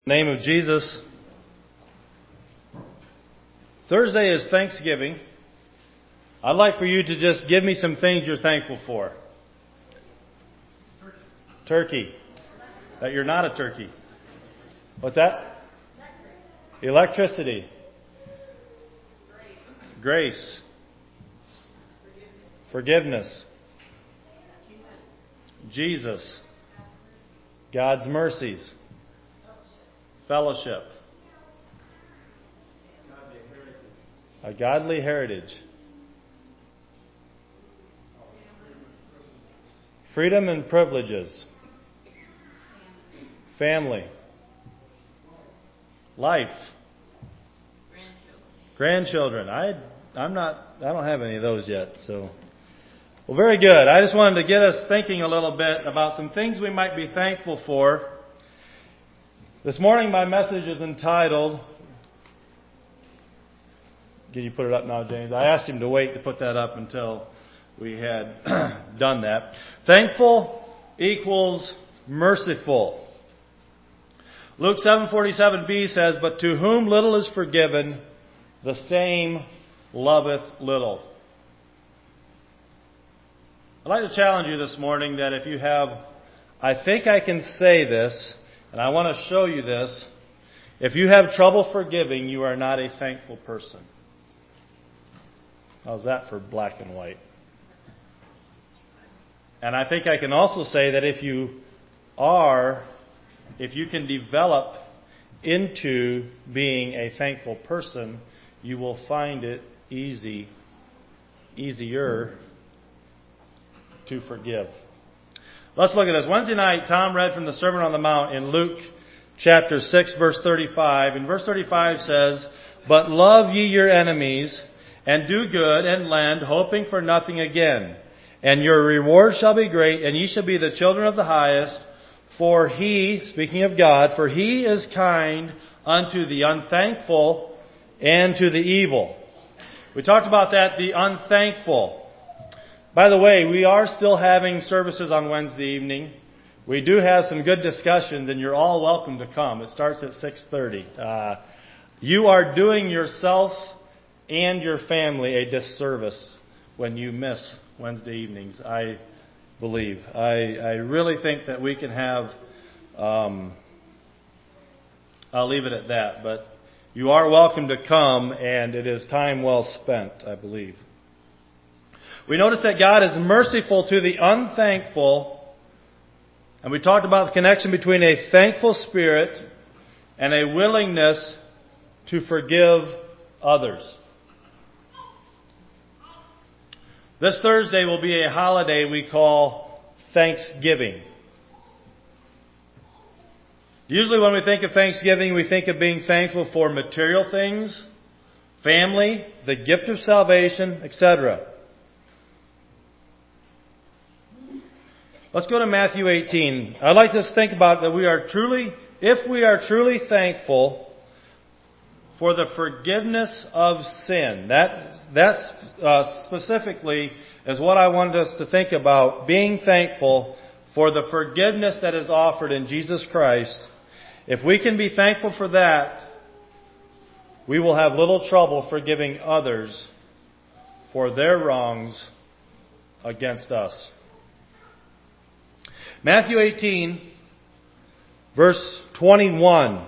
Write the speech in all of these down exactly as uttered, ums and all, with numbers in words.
Name of Jesus. Thursday is Thanksgiving. I'd like for you to just give me some things you're thankful for. Turkey. Turkey. That you're not a turkey. What's that? Electricity. Grace. Grace. Forgiveness. Jesus. Jesus. God's mercies. Fellowship. A godly heritage. Freedom and privileges. Family. Life. Grandchildren. I I'm not I don't have any of those yet, so well, very good. I just wanted to get us thinking a little bit about some things we might be thankful for. This morning my message is entitled, can you put it up now, James? I asked him to wait to put that up until we had done that. Thankful equals merciful. Luke seven forty-seven b says, "But to whom little is forgiven, the same loveth little." I'd like to challenge you this morning that if you have, I think I can say this, and I want to show you this. If you have trouble forgiving, you are not a thankful person. How's that for black and white? And I think I can also say that if you are, if you can develop into being a thankful person, you will find it easy, easier to forgive. Let's look at this. Wednesday night, Tom read from the Sermon on the Mount in Luke chapter six, verse thirty-five. And verse thirty-five says, "But love ye your enemies, and do good, and lend, hoping for nothing again. And your reward shall be great, and ye shall be the children of the highest. For he," speaking of God, "for he is kind unto the unthankful and to the evil." We talked about that, the unthankful. By the way, we are still having services on Wednesday evening. We do have some good discussions, and you're all welcome to come. It starts at six thirty. Uh, you are doing yourself and your family a disservice when you miss Wednesday evenings, I believe. I, I really think that we can have, um, I'll leave it at that, but you are welcome to come, and it is time well spent, I believe. We notice that God is merciful to the unthankful, and we talked about the connection between a thankful spirit and a willingness to forgive others. This Thursday will be a holiday we call Thanksgiving. Usually when we think of Thanksgiving, we think of being thankful for material things, family, the gift of salvation, et cetera. Let's go to Matthew eighteen. I'd like us to think about that we are truly, if we are truly thankful for the forgiveness of sin. That, that uh, specifically is what I wanted us to think about, being thankful for the forgiveness that is offered in Jesus Christ. If we can be thankful for that, we will have little trouble forgiving others for their wrongs against us. Matthew eighteen, verse twenty-one.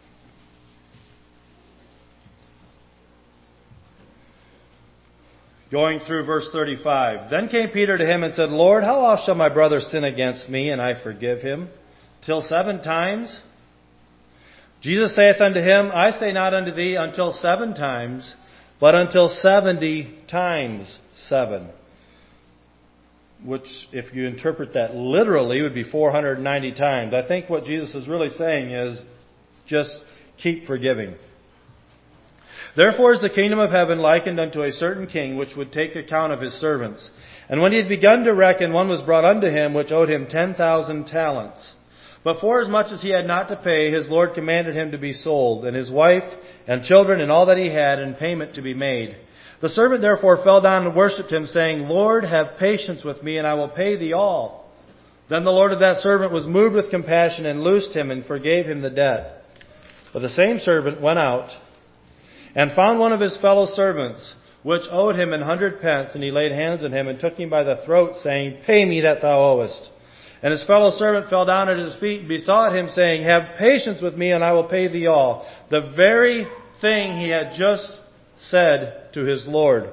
Going through verse thirty-five. "Then came Peter to him and said, Lord, how oft shall my brother sin against me, and I forgive him? Till seven times? Jesus saith unto him, I say not unto thee until seven times, but until seventy times seven. Which, if you interpret that literally, would be four hundred ninety times. I think what Jesus is really saying is, just keep forgiving. Therefore is the kingdom of heaven likened unto a certain king, which would take account of his servants. And when he had begun to reckon, one was brought unto him, which owed him ten thousand talents. But forasmuch as he had not to pay, his Lord commanded him to be sold, and his wife, and children, and all that he had, and payment to be made. The servant therefore fell down and worshipped him, saying, Lord, have patience with me, and I will pay thee all. Then the Lord of that servant was moved with compassion, and loosed him, and forgave him the debt. But the same servant went out and found one of his fellow servants, which owed him an hundred pence, and he laid hands on him and took him by the throat, saying, Pay me that thou owest. And his fellow servant fell down at his feet and besought him, saying, Have patience with me, and I will pay thee all. The very thing he had just said to his Lord.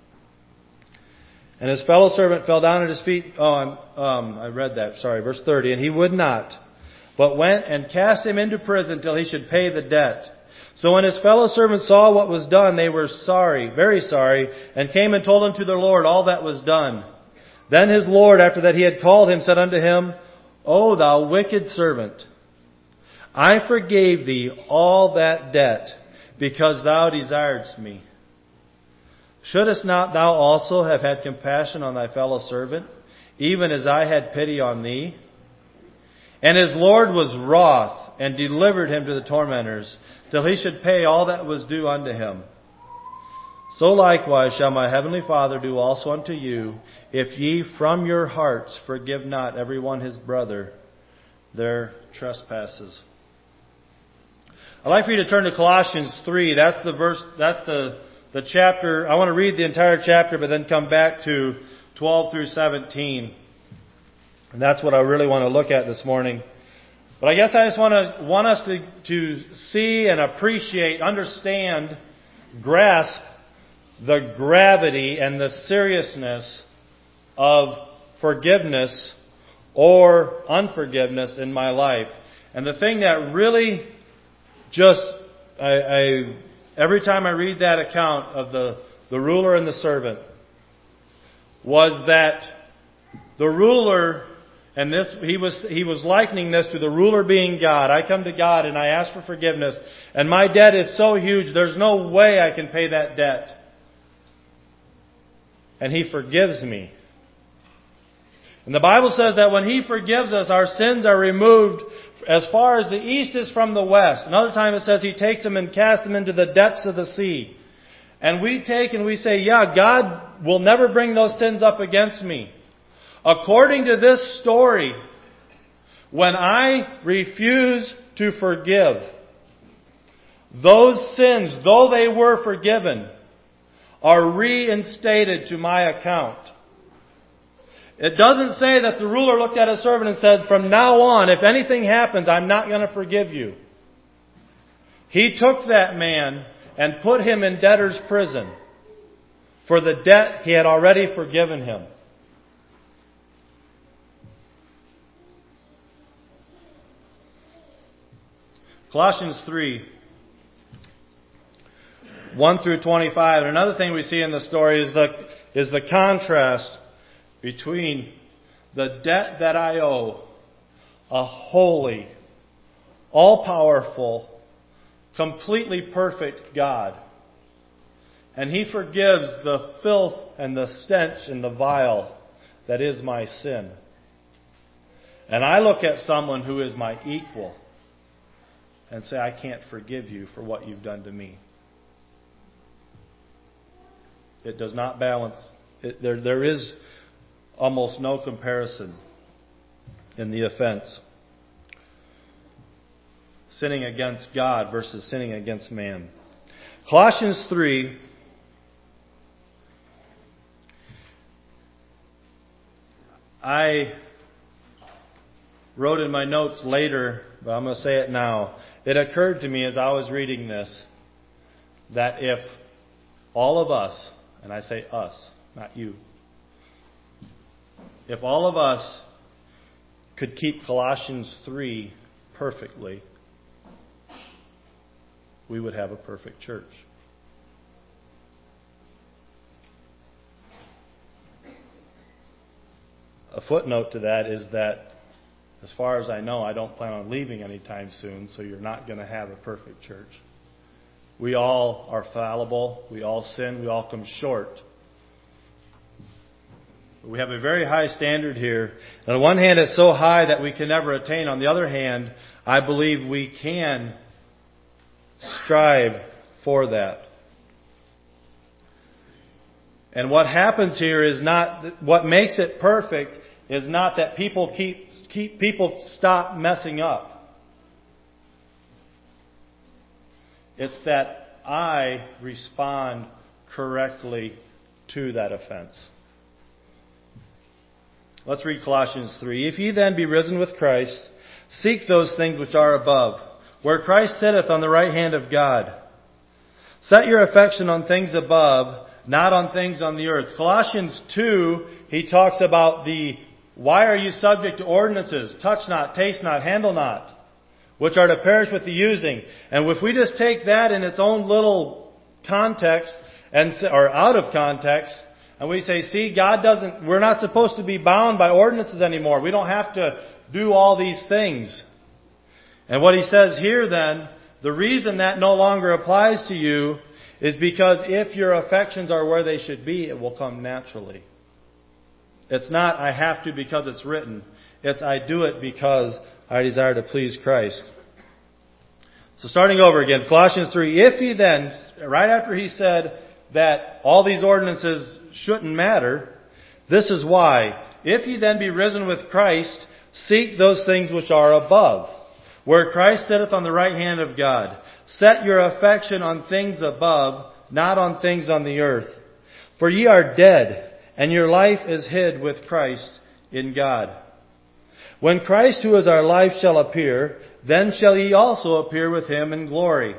And his fellow servant fell down at his feet. Oh, I'm, um, I read that. Sorry, verse thirty. And he would not, but went and cast him into prison till he should pay the debt. So when his fellow servants saw what was done, they were sorry, very sorry, and came and told unto their Lord all that was done. Then his Lord, after that he had called him, said unto him, O thou wicked servant, I forgave thee all that debt, because thou desiredst me. Shouldest not thou also have had compassion on thy fellow servant, even as I had pity on thee? And his Lord was wroth, and delivered him to the tormentors, till he should pay all that was due unto him. So likewise shall my heavenly Father do also unto you, if ye from your hearts forgive not every one his brother their trespasses. I'd like for you to turn to Colossians three. That's the verse, that's the, the chapter. I want to read the entire chapter, but then come back to twelve through seventeen. And that's what I really want to look at this morning. But I guess I just want to want us to, to see and appreciate, understand, grasp the gravity and the seriousness of forgiveness or unforgiveness in my life. And the thing that really just, I, I every time I read that account of the, the ruler and the servant, was that the ruler, and this, he was, he was likening this to the ruler being God. I come to God and I ask for forgiveness, and my debt is so huge, there's no way I can pay that debt. And He forgives me. And the Bible says that when He forgives us, our sins are removed as far as the east is from the west. Another time it says He takes them and casts them into the depths of the sea. And we take and we say, yeah, God will never bring those sins up against me. According to this story, when I refuse to forgive, those sins, though they were forgiven, are reinstated to my account. It doesn't say that the ruler looked at his servant and said, from now on, if anything happens, I'm not going to forgive you. He took that man and put him in debtor's prison for the debt he had already forgiven him. Colossians three, one through twenty-five. And another thing we see in the story is the, is the contrast between the debt that I owe a holy, all-powerful, completely perfect God. And He forgives the filth and the stench and the vile that is my sin. And I look at someone who is my equal and say, I can't forgive you for what you've done to me. It does not balance. It, there, there is almost no comparison in the offense. Sinning against God versus sinning against man. Colossians three. I wrote in my notes later, but I'm going to say it now. It occurred to me as I was reading this that if all of us, and I say us, not you, if all of us could keep Colossians three perfectly, we would have a perfect church. A footnote to that is that, as far as I know, I don't plan on leaving anytime soon, so you're not going to have a perfect church. We all are fallible. We all sin. We all come short. But we have a very high standard here. On the one hand, it's so high that we can never attain. On the other hand, I believe we can strive for that. And what happens here is not, what makes it perfect is not that people keep, keep people stop messing up. It's that I respond correctly to that offense. Let's read Colossians three. If ye then be risen with Christ, seek those things which are above, where Christ sitteth on the right hand of God. Set your affection on things above, not on things on the earth. Colossians two, he talks about the, why are you subject to ordinances? Touch not, taste not, handle not, which are to perish with the using. And if we just take that in its own little context, and or out of context, and we say, see, God doesn't, we're not supposed to be bound by ordinances anymore. We don't have to do all these things. And what he says here then, the reason that no longer applies to you is because if your affections are where they should be, it will come naturally. It's not, I have to because it's written. It's, I do it because I desire to please Christ. So starting over again, Colossians three, if he then, right after he said that all these ordinances shouldn't matter, this is why. If ye then be risen with Christ, seek those things which are above, where Christ sitteth on the right hand of God. Set your affection on things above, not on things on the earth. For ye are dead, and your life is hid with Christ in God. When Christ, who is our life, shall appear, then shall ye also appear with him in glory.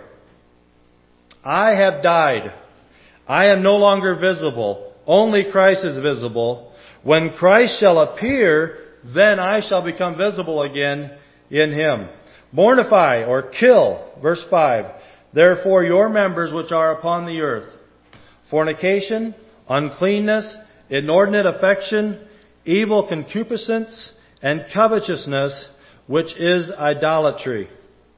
I have died. I am no longer visible. Only Christ is visible. When Christ shall appear, then I shall become visible again in him. Mortify or kill, verse five, therefore your members which are upon the earth, fornication, uncleanness, inordinate affection, evil concupiscence, and covetousness, which is idolatry.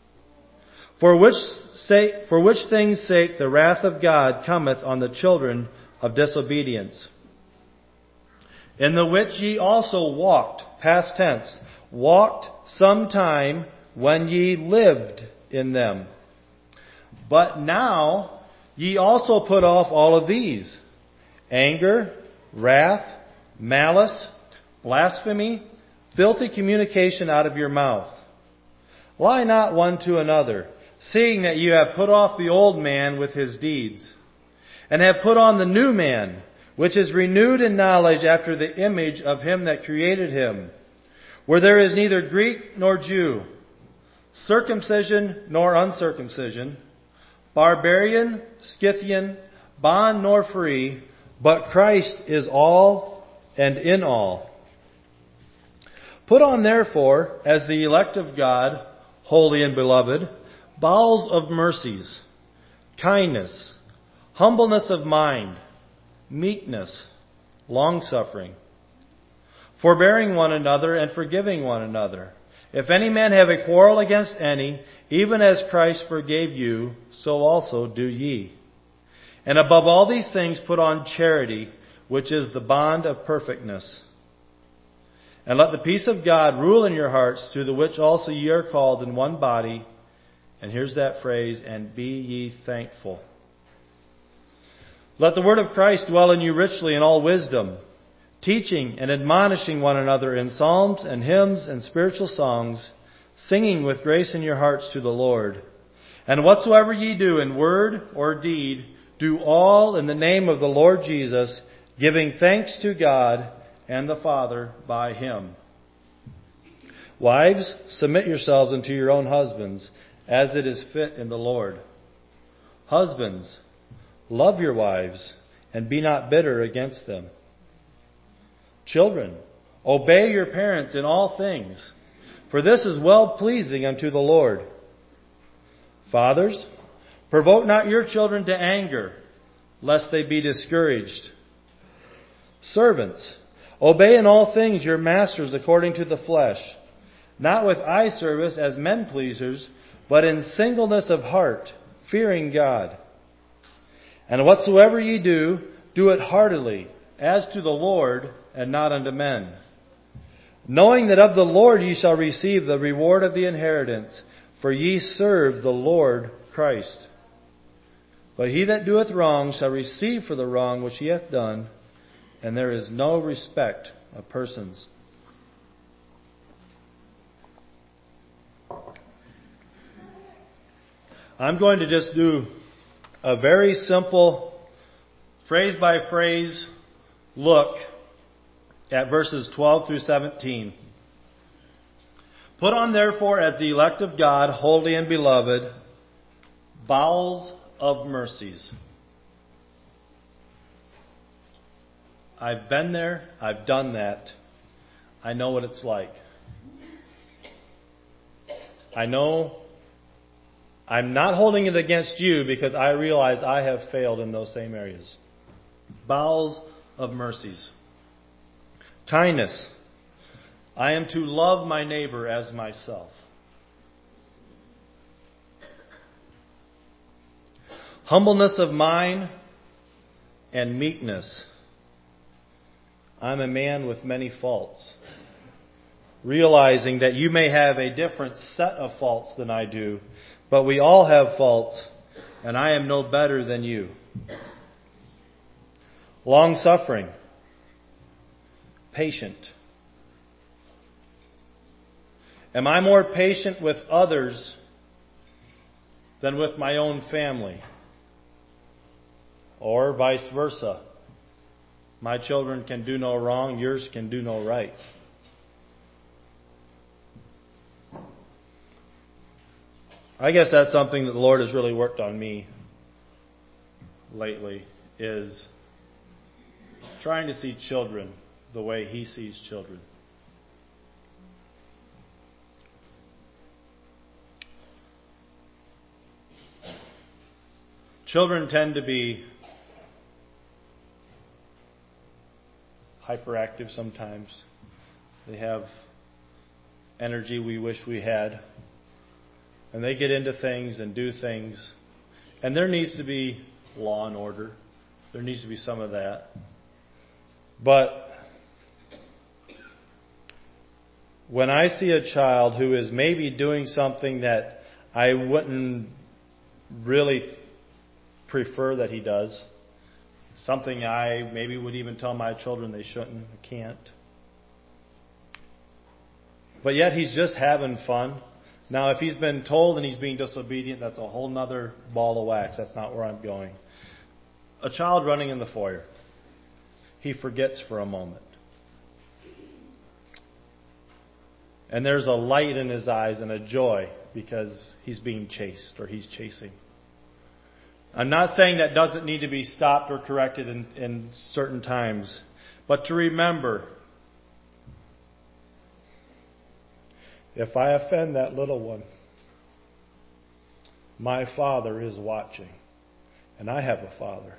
For which sake, for which things' sake the wrath of God cometh on the children of disobedience. In the which ye also walked, past tense, walked sometime when ye lived in them. But now ye also put off all of these: anger, wrath, malice, blasphemy, filthy communication out of your mouth. Lie not one to another, seeing that you have put off the old man with his deeds, and have put on the new man, which is renewed in knowledge after the image of him that created him, where there is neither Greek nor Jew, circumcision nor uncircumcision, barbarian, Scythian, bond nor free, but Christ is all and in all. Put on therefore, as the elect of God, holy and beloved, bowels of mercies, kindness, humbleness of mind, meekness, longsuffering, forbearing one another and forgiving one another. If any man have a quarrel against any, even as Christ forgave you, so also do ye. And above all these things put on charity, which is the bond of perfectness. And let the peace of God rule in your hearts, through the which also ye are called in one body. And here's that phrase, and be ye thankful. Let the word of Christ dwell in you richly in all wisdom, teaching and admonishing one another in psalms and hymns and spiritual songs, singing with grace in your hearts to the Lord. And whatsoever ye do in word or deed, do all in the name of the Lord Jesus, giving thanks to God and the Father by him. Wives, submit yourselves unto your own husbands, as it is fit in the Lord. Husbands, love your wives, and be not bitter against them. Children, obey your parents in all things, for this is well-pleasing unto the Lord. Fathers, provoke not your children to anger, lest they be discouraged. Servants, obey in all things your masters according to the flesh, not with eye service as men pleasers, but in singleness of heart, fearing God. And whatsoever ye do, do it heartily, as to the Lord, and not unto men, knowing that of the Lord ye shall receive the reward of the inheritance, for ye serve the Lord Christ. But he that doeth wrong shall receive for the wrong which he hath done, and there is no respect of persons. I'm going to just do a very simple phrase by phrase look at verses twelve through seventeen. Put on therefore as the elect of God, holy and beloved, bowels of mercies. I've been there. I've done that. I know what it's like. I know I'm not holding it against you because I realize I have failed in those same areas. Bowels of mercies. Kindness. I am to love my neighbor as myself. Humbleness of mind and meekness. I'm a man with many faults. Realizing that you may have a different set of faults than I do, but we all have faults, and I am no better than you. Long-suffering. Patient. Am I more patient with others than with my own family? Or vice versa. My children can do no wrong, yours can do no right. I guess that's something that the Lord has really worked on me lately, is trying to see children the way He sees children. Children tend to be hyperactive sometimes. They have energy we wish we had. And they get into things and do things. And there needs to be law and order. There needs to be some of that. But when I see a child who is maybe doing something that I wouldn't really prefer that he does, something I maybe would even tell my children they shouldn't, can't, but yet he's just having fun. Now, if he's been told and he's being disobedient, that's a whole nother ball of wax. That's not where I'm going. A child running in the foyer. He forgets for a moment. And there's a light in his eyes and a joy because he's being chased or he's chasing. I'm not saying that doesn't need to be stopped or corrected in, in certain times. But to remember, if I offend that little one, my Father is watching. And I have a Father.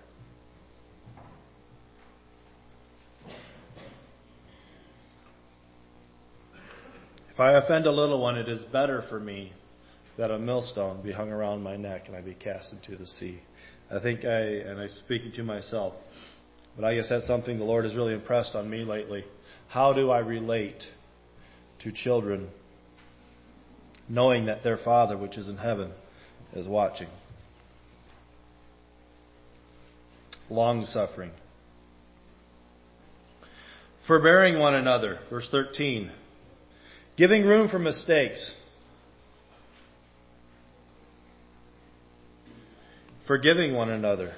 If I offend a little one, it is better for me that a millstone be hung around my neck and I be cast into the sea. I think I, and I'm speaking to myself, but I guess that's something the Lord has really impressed on me lately. How do I relate to children, knowing that their Father, which is in heaven, is watching? Long-suffering. Forbearing one another, verse thirteen. Giving room for mistakes. Forgiving one another.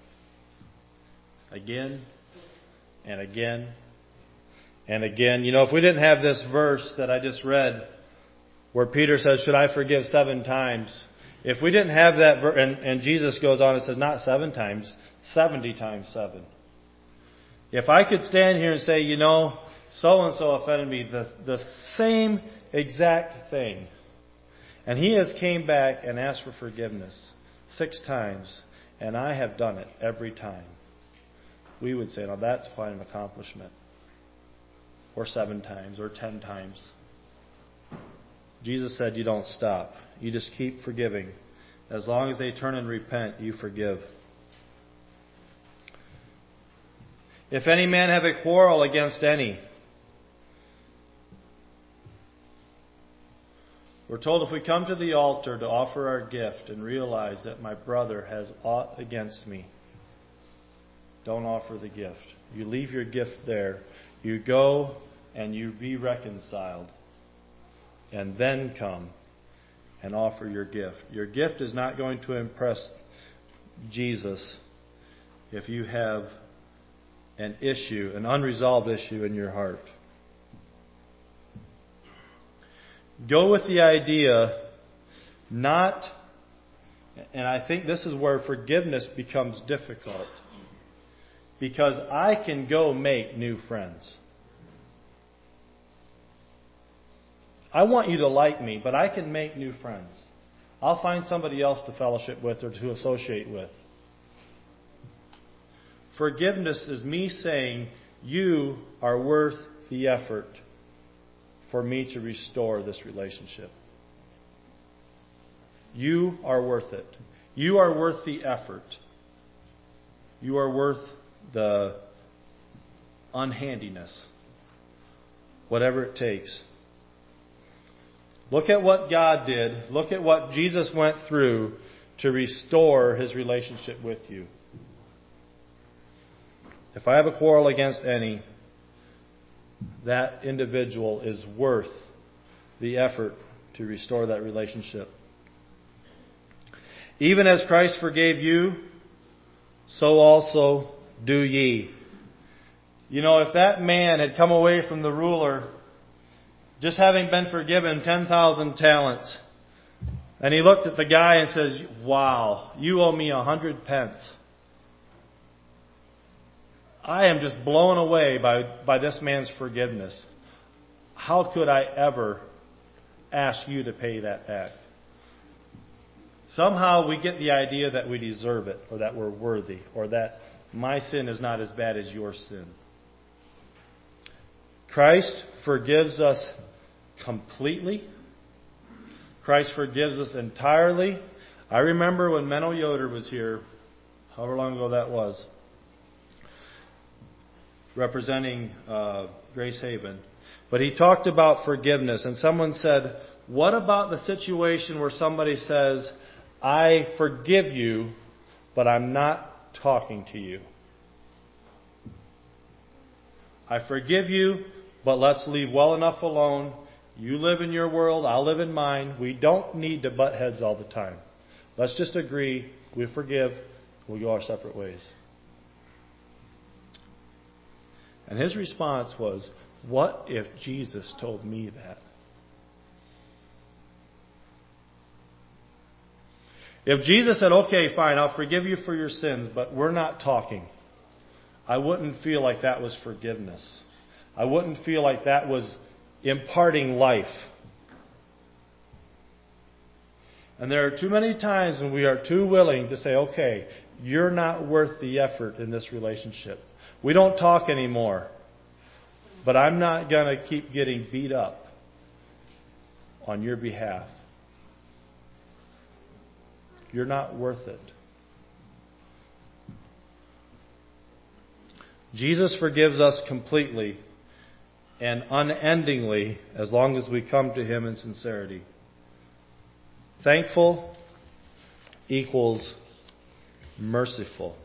Again and again and again. You know, if we didn't have this verse that I just read, where Peter says, should I forgive seven times? If we didn't have that verse, and, and Jesus goes on and says, not seven times, seventy times seven. If I could stand here and say, you know, so-and-so offended me, the, the same exact thing, and he has came back and asked for forgiveness six times, and I have done it every time, we would say, now that's quite an accomplishment. Or seven times, or ten times. Jesus said you don't stop. You just keep forgiving. As long as they turn and repent, you forgive. If any man have a quarrel against any, we're told if we come to the altar to offer our gift and realize that my brother has aught against me, don't offer the gift. You leave your gift there. You go and you be reconciled. And then come and offer your gift. Your gift is not going to impress Jesus if you have an issue, an unresolved issue in your heart. Go with the idea, not, and I think this is where forgiveness becomes difficult, because I can go make new friends. I want you to like me, but I can make new friends. I'll find somebody else to fellowship with or to associate with. Forgiveness is me saying, you are worth the effort for me to restore this relationship. You are worth it. You are worth the effort. You are worth the unhandiness. Whatever it takes. Look at what God did. Look at what Jesus went through to restore His relationship with you. If I have a quarrel against any, that individual is worth the effort to restore that relationship. Even as Christ forgave you, so also do ye. You know, if that man had come away from the ruler just having been forgiven ten thousand talents, and he looked at the guy and says, wow, you owe me a hundred pence. I am just blown away by, by this man's forgiveness. How could I ever ask you to pay that back? Somehow we get the idea that we deserve it, or that we're worthy, or that my sin is not as bad as your sin. Christ forgives us completely. Christ forgives us entirely. I remember when Menno Yoder was here, however long ago that was, representing uh, Grace Haven. But he talked about forgiveness, and someone said, what about the situation where somebody says, I forgive you, but I'm not talking to you? I forgive you, but let's leave well enough alone. You live in your world, I'll live in mine. We don't need to butt heads all the time. Let's just agree, we forgive, we'll go our separate ways. And his response was, what if Jesus told me that? If Jesus said, okay, fine, I'll forgive you for your sins, but we're not talking, I wouldn't feel like that was forgiveness. I wouldn't feel like that was imparting life. And there are too many times when we are too willing to say, okay, you're not worth the effort in this relationship. We don't talk anymore. But I'm not going to keep getting beat up on your behalf. You're not worth it. Jesus forgives us completely and unendingly as long as we come to Him in sincerity. Thankful equals merciful.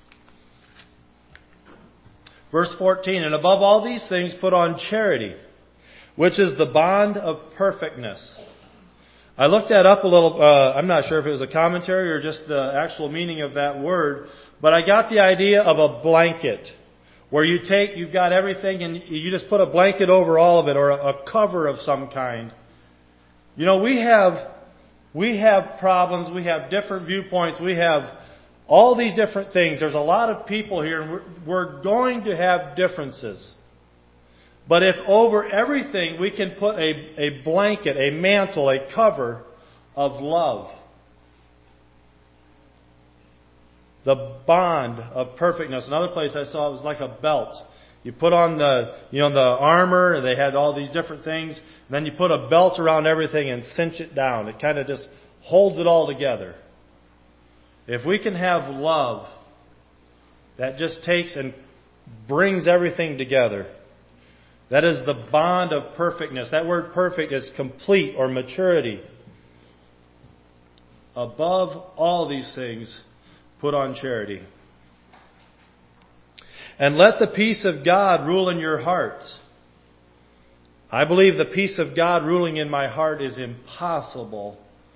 Verse fourteen, and above all these things put on charity, which is the bond of perfectness. I looked that up a little, uh, I'm not sure if it was a commentary or just the actual meaning of that word, but I got the idea of a blanket, where you take, you've got everything and you just put a blanket over all of it, or a, a cover of some kind. You know, we have, we have problems, we have different viewpoints, we have all these different things. There's a lot of people here, and we're, we're going to have differences. But if over everything we can put a, a blanket, a mantle, a cover of love, the bond of perfectness. Another place I saw it was like a belt. You put on the, you know, the armor, and they had all these different things. And then you put a belt around everything and cinch it down. It kind of just holds it all together. If we can have love that just takes and brings everything together, that is the bond of perfectness. That word perfect is complete or maturity. Above all these things, put on charity. And let the peace of God rule in your hearts. I believe the peace of God ruling in my heart is impossible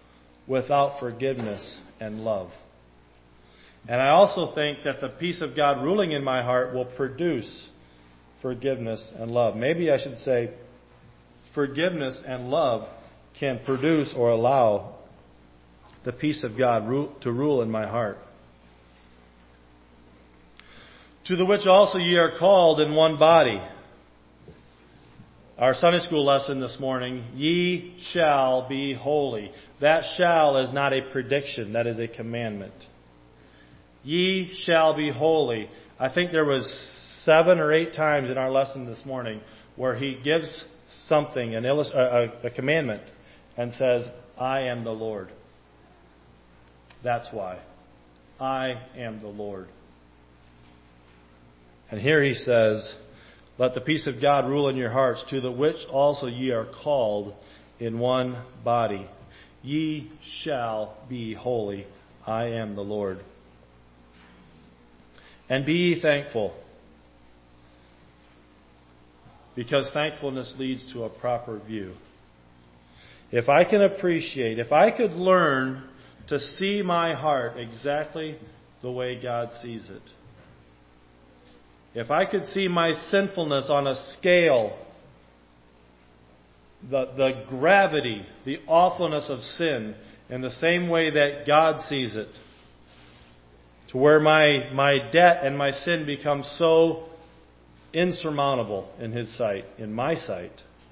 without forgiveness and love. And I also think that the peace of God ruling in my heart will produce forgiveness and love. Maybe I should say forgiveness and love can produce or allow the peace of God to rule in my heart. To the which also ye are called in one body. Our Sunday school lesson this morning, ye shall be holy. That shall is not a prediction, that is a commandment. Ye shall be holy. I think there was seven or eight times in our lesson this morning where he gives something, an illust- a, a commandment, and says, I am the Lord. That's why. I am the Lord. And here he says, let the peace of God rule in your hearts, to the which also ye are called in one body. Ye shall be holy. I am the Lord. And be ye thankful, because thankfulness leads to a proper view. If I can appreciate, if I could learn to see my heart exactly the way God sees it, if I could see my sinfulness on a scale, the, the gravity, the awfulness of sin, in the same way that God sees it, to where my, my debt and my sin become so insurmountable in His sight, in my sight,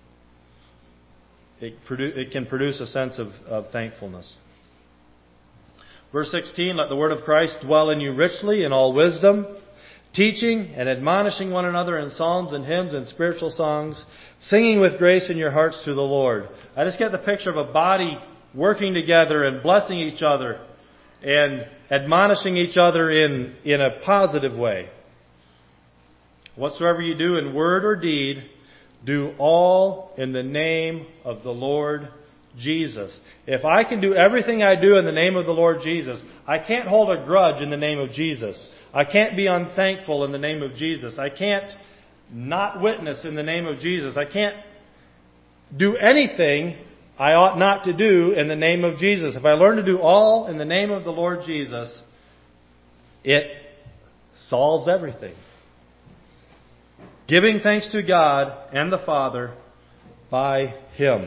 it, produ- it can produce a sense of, of thankfulness. Verse sixteen, let the word of Christ dwell in you richly in all wisdom, teaching and admonishing one another in psalms and hymns and spiritual songs, singing with grace in your hearts to the Lord. I just get the picture of a body working together and blessing each other and admonishing each other in, in a positive way. Whatsoever you do in word or deed, do all in the name of the Lord Jesus. If I can do everything I do in the name of the Lord Jesus, I can't hold a grudge in the name of Jesus. I can't be unthankful in the name of Jesus. I can't not witness in the name of Jesus. I can't do anything I ought not to do in the name of Jesus. If I learn to do all in the name of the Lord Jesus, it solves everything. Giving thanks to God and the Father by Him.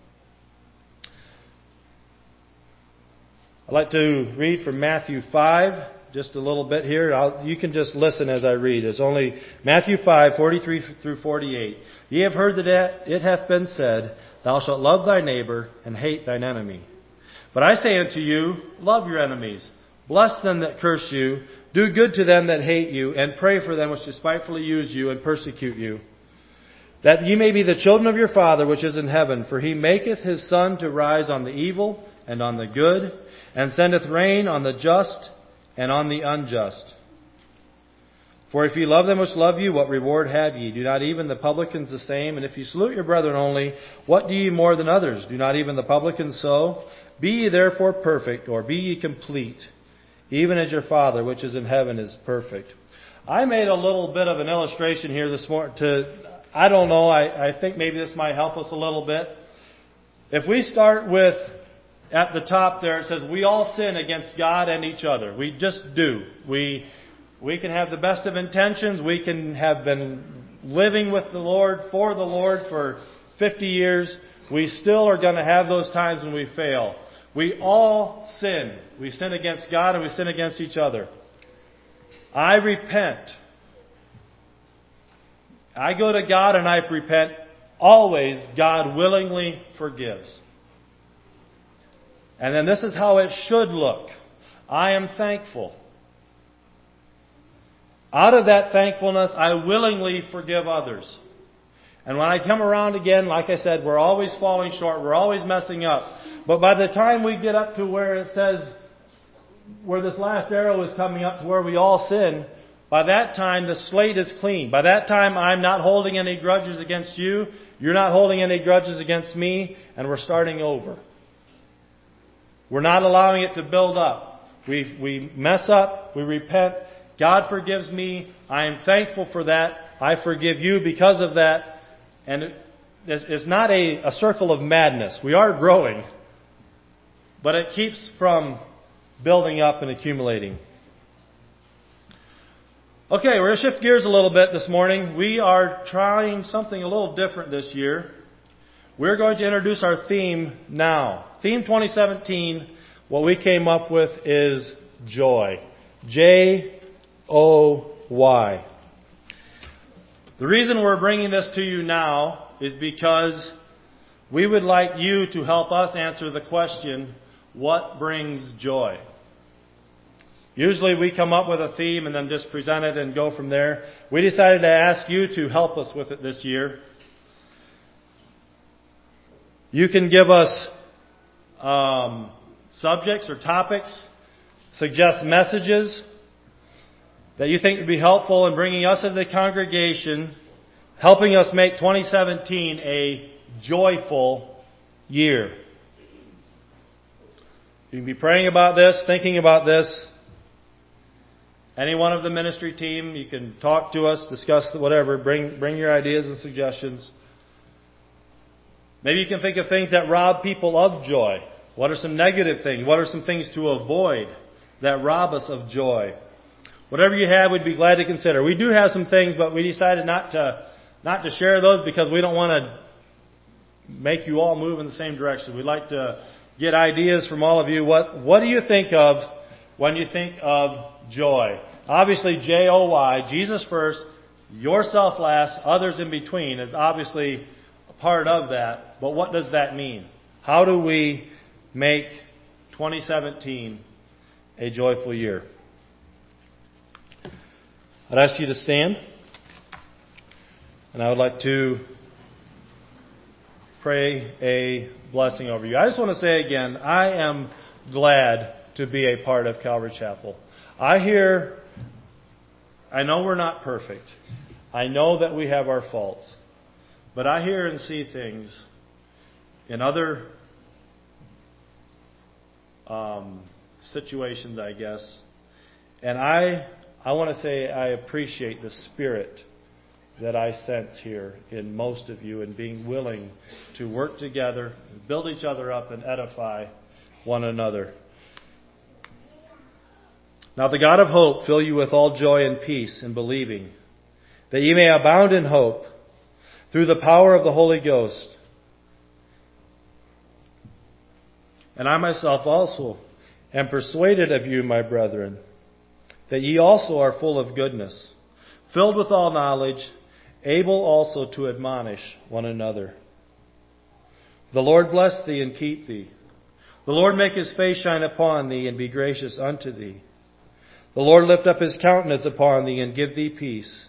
I'd like to read from Matthew five, just a little bit here. I'll, you can just listen as I read. It's only Matthew five, forty-three through forty-eight. Ye have heard that it hath been said, Thou shalt love thy neighbor and hate thine enemy. But I say unto you, love your enemies. Bless them that curse you. Do good to them that hate you, and pray for them which despitefully use you and persecute you. That ye may be the children of your Father which is in heaven. For He maketh His sun to rise on the evil and on the good, and sendeth rain on the just and on the unjust. For if ye love them which love you, what reward have ye? Do not even the publicans the same? And if ye salute your brethren only, what do ye more than others? Do not even the publicans so? Be ye therefore perfect, or be ye complete, even as your Father which is in heaven is perfect. I made a little bit of an illustration here this morning to, I don't know, I, I think maybe this might help us a little bit. If we start with, at the top there, it says, we all sin against God and each other. We just do. We, we can have the best of intentions. We can have been living with the Lord, for the Lord for fifty years. We still are going to have those times when we fail. We all sin. We sin against God and we sin against each other. I repent. I go to God and I repent. Always, God willingly forgives. And then this is how it should look. I am thankful. Out of that thankfulness, I willingly forgive others. And when I come around again, like I said, we're always falling short. We're always messing up. But by the time we get up to where it says, where this last arrow is coming up to where we all sin, by that time the slate is clean. By that time I'm not holding any grudges against you. You're not holding any grudges against me. And we're starting over. We're not allowing it to build up. We, we mess up. We repent. God forgives me. I am thankful for that. I forgive you because of that. And it, it's not a, a circle of madness. We are growing. but it keeps from building up and accumulating. Okay, we're going to shift gears a little bit this morning. We are trying something a little different this year. We're going to introduce our theme now. Theme twenty seventeen, what we came up with is joy. J O Y. The reason we're bringing this to you now is because we would like you to help us answer the question, what brings joy? Usually we come up with a theme and then just present it and go from there. We decided to ask you to help us with it this year. You can give us um, subjects or topics, suggest messages that you think would be helpful in bringing us as a congregation, helping us make twenty seventeen a joyful year. You can be praying about this, thinking about this. Any one of the ministry team, you can talk to us, discuss whatever, bring bring your ideas and suggestions. Maybe you can think of things that rob people of joy. What are some negative things? What are some things to avoid that rob us of joy? Whatever you have, we'd be glad to consider. We do have some things, but we decided not to not to share those because we don't want to make you all move in the same direction. We'd like to get ideas from all of you. What what do you think of when you think of joy? Obviously, J O Y, Jesus first, yourself last, others in between, is obviously a part of that. But what does that mean? How do we make twenty seventeen a joyful year? I'd ask you to stand, and I would like to pray a blessing over you. I just want to say again, I am glad to be a part of Calvary Chapel. I hear, I know we're not perfect. I know that we have our faults. But I hear and see things in other um, situations, I guess. And I, I want to say I appreciate the spirit that I sense here in most of you and being willing to work together, build each other up, and edify one another. Now the God of hope fill you with all joy and peace in believing, that ye may abound in hope through the power of the Holy Ghost. And I myself also am persuaded of you, my brethren, that ye also are full of goodness, filled with all knowledge, able also to admonish one another. The Lord bless thee and keep thee. The Lord make his face shine upon thee and be gracious unto thee. The Lord lift up his countenance upon thee and give thee peace.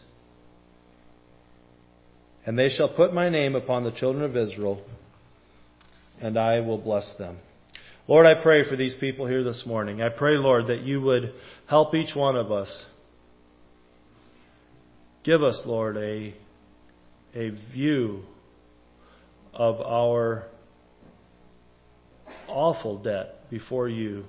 And they shall put my name upon the children of Israel, and I will bless them. Lord, I pray for these people here this morning. I pray, Lord, that you would help each one of us. Give us, Lord, a, a view of our awful debt before you.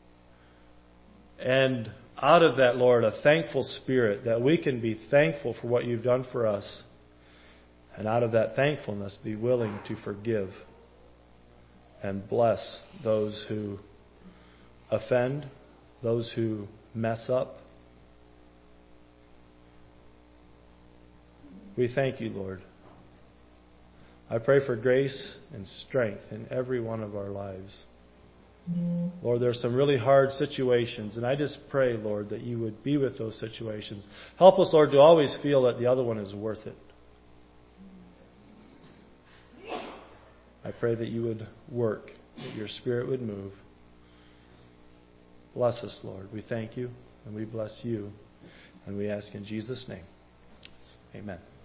And out of that, Lord, a thankful spirit that we can be thankful for what you've done for us. And out of that thankfulness, be willing to forgive and bless those who offend, those who mess up. We thank you, Lord. I pray for grace and strength in every one of our lives. Lord, there are some really hard situations, and I just pray, Lord, that you would be with those situations. Help us, Lord, to always feel that the other one is worth it. I pray that you would work, that your Spirit would move. Bless us, Lord. We thank you, and we bless you, and we ask in Jesus' name. Amen.